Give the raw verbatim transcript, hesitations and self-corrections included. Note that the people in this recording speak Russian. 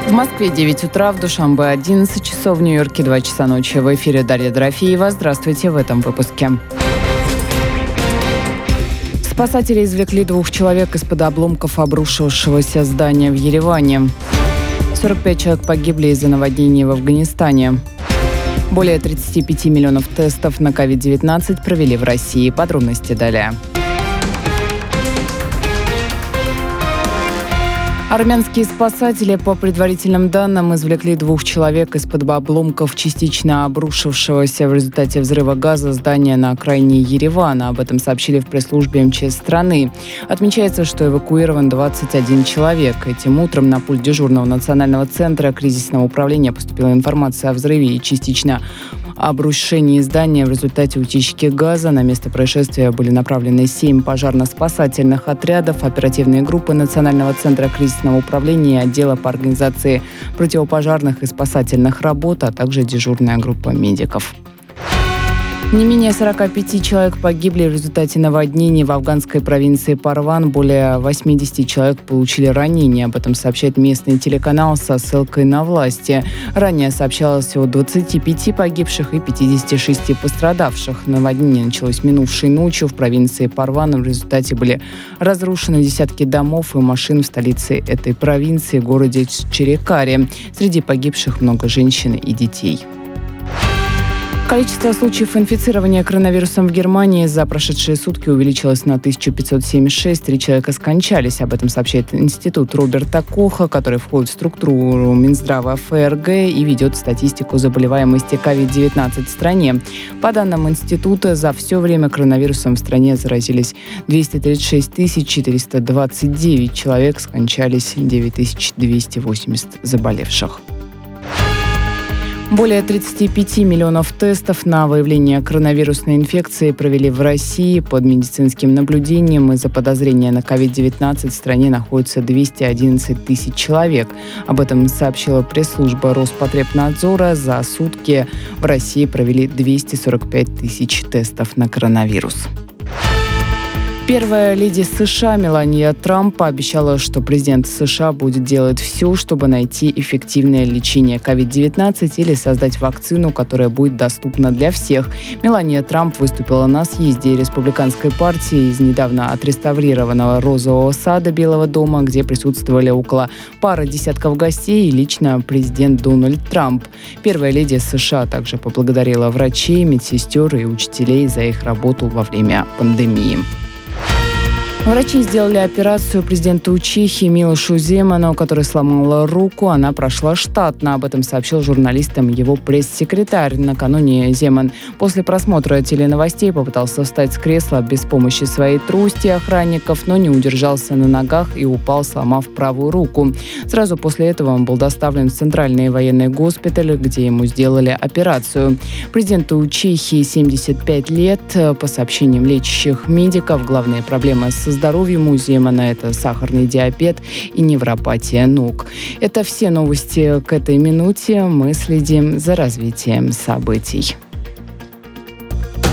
В Москве девять утра, в Душанбе одиннадцать часов, в Нью-Йорке два часа ночи. В эфире Дарья Дорофеева. Здравствуйте в этом выпуске. Спасатели извлекли двух человек из-под обломков обрушившегося здания в Ереване. сорок пять человек погибли из-за наводнений в Афганистане. Более тридцать пять миллионов тестов на ковид девятнадцать провели в России. Подробности далее. Армянские спасатели, по предварительным данным, извлекли двух человек из-под обломков частично обрушившегося в результате взрыва газа здания на окраине Еревана. Об этом сообщили в пресс-службе эм че эс страны. Отмечается, что эвакуирован двадцать один человек. Этим утром на пульт дежурного национального центра кризисного управления поступила информация о взрыве и частично обрушении здания в результате утечки газа. На место происшествия были направлены семь пожарно-спасательных отрядов, оперативные группы Национального центра кризисного управления и отдела по организации противопожарных и спасательных работ, а также дежурная группа медиков. Не менее сорок пять человек погибли в результате наводнений в афганской провинции Парван. Более восемьдесят человек получили ранения. Об этом сообщает местный телеканал со ссылкой на власти. Ранее сообщалось о двадцати пяти погибших и пятидесяти шести пострадавших. Наводнение началось минувшей ночью в провинции Парван. В результате были разрушены десятки домов и машин в столице этой провинции, городе Чирекаре. Среди погибших много женщин и детей. Количество случаев инфицирования коронавирусом в Германии за прошедшие сутки увеличилось на тысячу пятьсот семьдесят шесть. Три человека скончались. Об этом сообщает институт Роберта Коха, который входит в структуру Минздрава эф эр гэ и ведет статистику заболеваемости ковид девятнадцать в стране. По данным института, за все время коронавирусом в стране заразились двести тридцать шесть тысяч четыреста двадцать девять человек, скончались девять тысяч двести восемьдесят заболевших. Более тридцать пять миллионов тестов на выявление коронавирусной инфекции провели в России. Под медицинским наблюдением из-за подозрения на ковид девятнадцать в стране находится двести одиннадцать тысяч человек. Об этом сообщила пресс-служба Роспотребнадзора. За сутки в России провели двести сорок пять тысяч тестов на коронавирус. Первая леди США Мелания Трамп пообещала, что президент США будет делать все, чтобы найти эффективное лечение ковид девятнадцать или создать вакцину, которая будет доступна для всех. Мелания Трамп выступила на съезде республиканской партии из недавно отреставрированного розового сада Белого дома, где присутствовали около пары десятков гостей и лично президент Дональд Трамп. Первая леди США также поблагодарила врачей, медсестер и учителей за их работу во время пандемии. Врачи сделали операцию президенту Чехии Милошу Земану, который сломал руку. Она прошла штатно. Об этом сообщил журналистам его пресс-секретарь. Накануне Земан после просмотра теленовостей попытался встать с кресла без помощи своей трости охранников, но не удержался на ногах и упал, сломав правую руку. Сразу после этого он был доставлен в центральный военный госпиталь, где ему сделали операцию. Президенту Чехии семьдесят пять лет. По сообщениям лечащих медиков, главные проблемы с здоровьем у Земана – это сахарный диабет и невропатия ног. Это все новости к этой минуте. Мы следим за развитием событий.